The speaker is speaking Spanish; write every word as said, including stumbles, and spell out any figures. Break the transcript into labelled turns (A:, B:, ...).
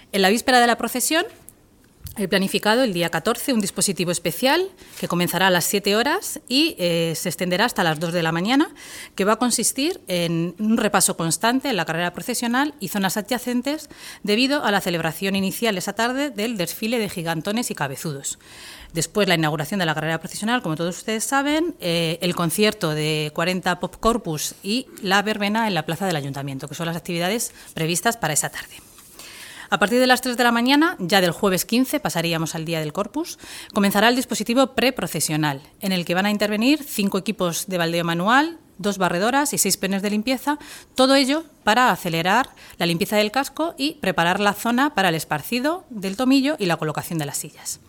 A: En la víspera de la procesión, he planificado el día catorce un dispositivo especial que comenzará a las siete horas y eh, se extenderá hasta las dos de la mañana, que va a consistir en un repaso constante en la carrera procesional y zonas adyacentes debido a la celebración inicial esa tarde del desfile de gigantones y cabezudos. Después, la inauguración de la carrera procesional, como todos ustedes saben, eh, el concierto de cuarenta Pop Corpus y la verbena en la plaza del Ayuntamiento, que son las actividades previstas para esa tarde. A partir de las tres de la mañana, ya del jueves quince, pasaríamos al día del Corpus, comenzará el dispositivo preprocesional, en el que van a intervenir cinco equipos de baldeo manual, dos barredoras y seis peones de limpieza, todo ello para acelerar la limpieza del casco y preparar la zona para el esparcido del tomillo y la colocación de las sillas.